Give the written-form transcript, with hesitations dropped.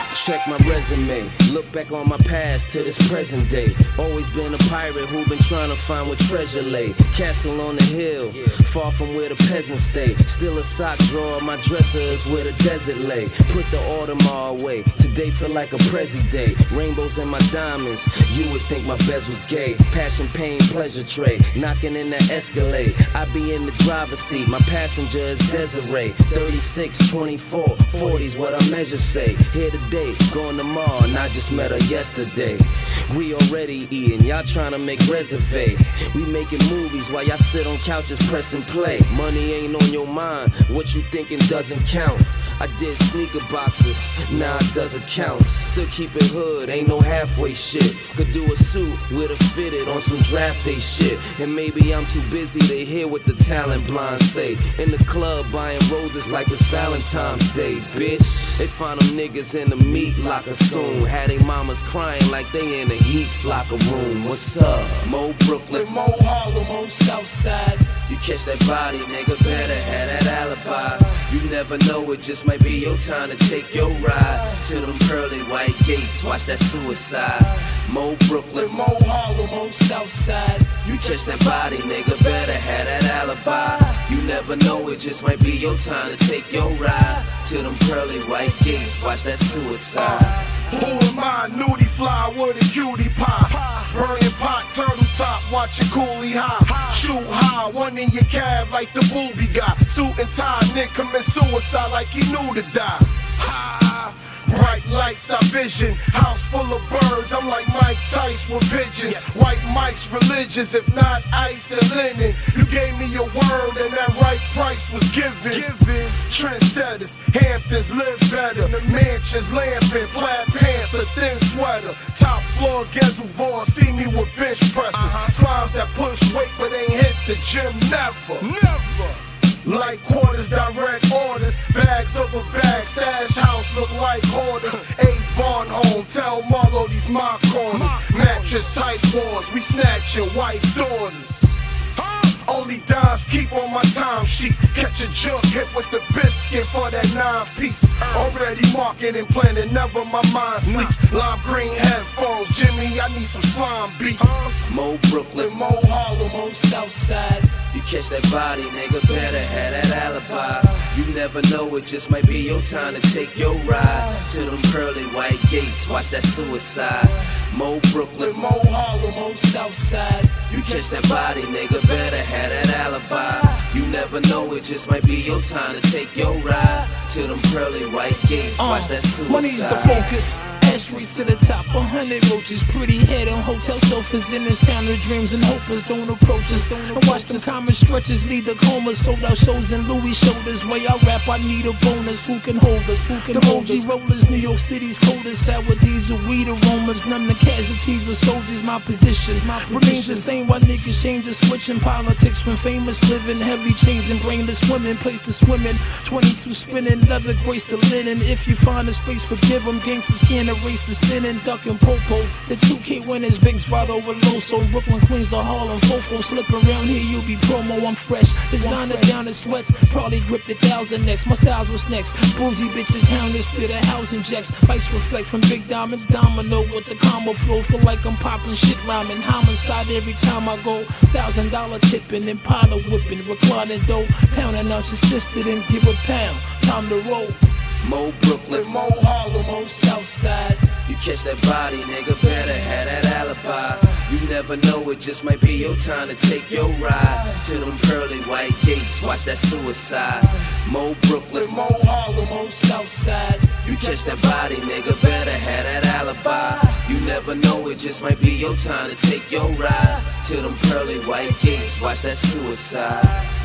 Check my resume, look back on my past to this present day. Always been a pirate who been trying to find where treasure lay. Castle on the hill, far from where the peasants stay. Still a sock drawer, my dresser is where the desert lay. Put the Audemars away, today feel like a Prezi day. Rainbows in my diamonds, you would think my bezels gay. Passion, pain, pleasure tray, knocking in that Escalade. I be in the driver's seat, my passenger is Desiree. 36, 24, 40's what I measure say. Here today, going tomorrow, and I just met her yesterday. We already eating, y'all trying to make reserve. We making movies while y'all sit on couches pressing play. Money ain't on your mind, what you thinking doesn't count. I did sneaker boxes, now it does accounts. Still keep it hood, ain't no halfway shit. Could do a suit with a fitted on some draft day shit. And maybe I'm too busy to hear what the talent blind say. In the club buying roses like it's Valentine's Day, bitch. They find them niggas in the meat locker soon. Had they mamas crying like they in the Heat's locker room. What's up? Mo Brooklyn, Mo Harlem, Mo Southside. You catch that body, nigga, better have that alibi. You never know, it just might be your time to take your ride to them pearly white gates, watch that suicide. Mo Brooklyn, Mo Harlem, Mo Southside. You catch that body, nigga, better have that alibi. You never know, it just might be your time to take your ride to them pearly white gates, watch that suicide. Who am I? Nudie fly with a cutie pie. Burning pot, turtle top, watching Coolie High. Shoot high, one in your cab like the booby guy. Suit and tie, nigga commit suicide like he knew to die. Bright lights, I vision. House full of birds, I'm like Mike Tyson with pigeons. White Mike's religious, if not ice and linen. You gave me your word and that right price was given. Trendsetters, Hamptons live better. Mansions, lamping, plaid pants, a thin sweater. Top floor, Gezel Vaughn, see me with bench presses. Slimes that push weight but ain't hit the gym, never. Like quarters, direct orders. Bags over bags, stash house look like hoarders. Avon home, tell Marlo these my corners. Mattress type wars, we snatching wife daughters. Only dimes keep on my time sheet. Catch a jug, hit with the biscuit for that 9-piece. Already marketing, planning, never my mind sleeps. Lime green headphones, Jimmy, I need some slime beats. Mo Brooklyn, Mo Harlem, Mo Southside. You catch that body, nigga, better have that alibi. You never know, it just might be your time to take your ride to them pearly white gates, watch that suicide. Mo Brooklyn, Mo Harlem, Mo Southside. You catch that body, nigga, better have that alibi. You never know, it just might be your time to take your ride to them pearly white gates, watch that suicide. Money's the focus. Ashtrays to the top, 100 roaches. Pretty head on hotel sofas in this town of dreams and hopers. Don't approach us. I watch them common stretches lead the coma. Sold out shows and Louis shoulders. Way I rap, I need a bonus. Who can hold us? The OG rollers, New York City's coldest. Sour diesel, weed aromas. None the casualties of soldiers. My position remains the same while niggas change the switching. Politics from famous living, heavy chains and brainless women. Place to swimming, 22 spinning, leather grace to linen. If you find a space, forgive them. Gangsters can't erase the sin and duck and popo. The 2K winners, Big Vado with Loso. Brooklyn, Queens, the Harlem, Fofo. Slip around here, you'll be promo. I'm fresh. Designer down in sweats. Probably grip the 1000X. My styles was next. Boozy bitches, houndless, fit the housing jacks. Lights reflect from big diamonds. Domino with the combo flow. Feel like I'm popping shit rhyming. Homicide every time I go. $1,000 tipping, Impala whipping. Reclining dough. Pounding out your sister, then give a pound. Time to roll. Mo Brooklyn, Mo Harlem, Mo Southside. You catch that body, nigga, better have that alibi. You never know, it just might be your time to take your ride to them pearly white gates, watch that suicide. Mo Brooklyn, Mo Harlem, Mo Southside. You catch that body, nigga, better have that alibi. You never know, it just might be your time to take your ride to them pearly white gates, watch that suicide.